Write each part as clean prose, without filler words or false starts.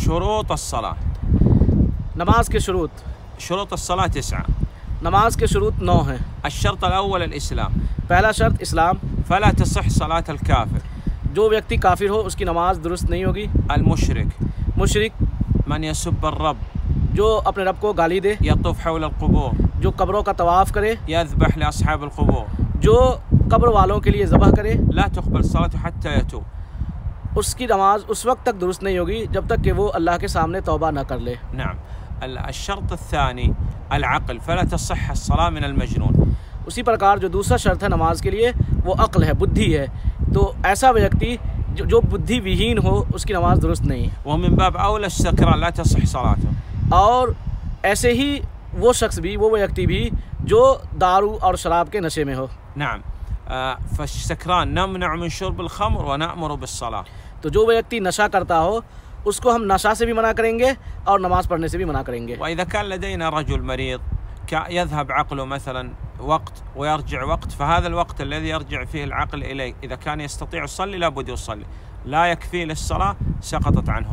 शुरूत अस्सलाह। नमाज के शुरूत। शुरूत अस्सलाह 9। नमाज के शुरूत 9 हैं। अश्शर्त अल-अव्वल अल-इस्लाम। पहला शर्त इस्लाम। फला तसिह सलात अल-काफिर। जो व्यक्ति काफिर हो उसकी नमाज दुरुस्त नहीं होगी। अल-मुशरिक। मुशरिक। मन यसुब्ब अर्रब। जो अपने रब को गाली दे। यतुफ हौल अल-क़ुबूर। जो कब्रों का तवाफ़ करे। यज़बह लिअस्हाब अल-क़ुबूर। जो कब्र वालों के लिए ज़बह करे। ला तुक़बल सलातु हत्ता यतूब। उसकी नमाज उस वक्त तक दुरुस्त नहीं होगी जब तक कि वो अल्लाह के सामने तौबा न कर ले। नाम। अल-शर्त अल-थानी अल-अक़ल फला तसिह अस्सलाह मिन अल-मजनून। उसी प्रकार जो दूसरा शर्त है नमाज के लिए वो अक्ल है, बुद्धि है। तो ऐसा व्यक्ति जो बुद्धि विहीन हो उसकी नमाज दुरुस्त नहीं। व मिन बाब औला अस्सकरान ला तसिह सलातुहु। और ऐसे ही वो शख्स भी, वो व्यक्ति भी जो दारू और शराब के नशे में हो। नाम। फस्सकरान नमनअ मिन शुर्ब अल-खम्र व नअमुरु बिस्सलाह। तो जो व्यक्ति नशा करता हो उसको हम नशा से भी मना करेंगे और नमाज पढ़ने से भी मना करेंगे। व इज़ा कान लदैना रजुल मरीद यذهب عقله مثلا वक्त ويرجع वक्त فهذا الوقت الذي يرجع فيه العقل إليه إذا كان يستطيع يصلي لابد يصلي لا يكفي للصلاة سقطت عنه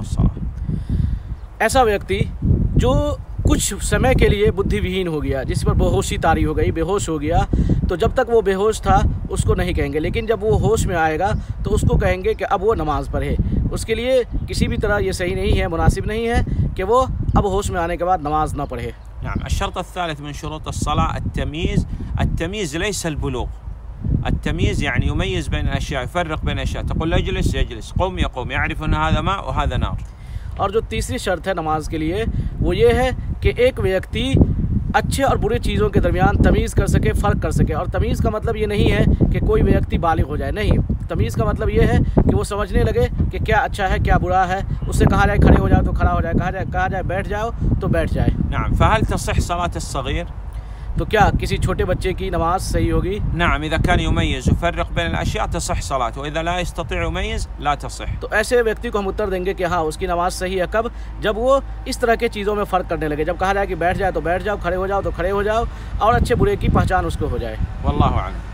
الصلاة। ऐसा व्यक्ति जो कुछ समय के लिए बुद्धिविहीन हो गया, जिस पर बेहोशी तारी हो गई, बेहोश हो गया, तो जब तक वो बेहोश था उसको नहीं कहेंगे, लेकिन जब वो होश में आएगा तो उसको कहेंगे कि अब वो नमाज पढ़े। उसके लिए किसी भी तरह ये सही नहीं है, मुनासिब नहीं है कि वो अब होश में आने के बाद नमाज ना पढ़े। نعم الشرط الثالث من شروط الصلاة التمييز. التمييز ليس البلوغ. التمييز يعني يميز بين الأشياء، يفرق بين الأشياء، تقول يجلس يجلس، قم يقوم، يعرف أن هذا ماء وهذا نار। और जो तीसरी शर्त है नमाज के लिए वो ये है कि एक व्यक्ति अच्छे और बुरे चीज़ों के दरमियान तमीज़ कर सके, फ़र्क कर सके। और तमीज़ का मतलब ये नहीं है कि कोई व्यक्ति बालिग हो जाए, नहीं। तमीज़ का मतलब ये है कि वो समझने लगे कि क्या अच्छा है क्या बुरा है। उससे कहा जाए खड़े हो जाओ तो खड़ा हो जाए, कहा जाए बैठ जाओ तो बैठ जाए। नाम। फहल तसिह सलात अस्सगीर। तो क्या किसी छोटे बच्चे की नमाज सही होगी? नाम। इज़ा कान युमय्यिज़ युफ़र्रिक़ बैन अल-अशिया तसिह सलात व इज़ा ला यस्तती युमय्यिज़ ला तसिह। तो ऐसे व्यक्ति को हम उत्तर देंगे कि हाँ उसकी नमाज सही है। कब? जब वो इस तरह के चीज़ों में फ़र्क करने लगे। जब कहा जाए कि बैठ जाए तो बैठ जाओ, खड़े हो जाओ तो खड़े हो जाओ, और अच्छे बुरे की पहचान उसको हो जाए। वल्लाहु अअलम।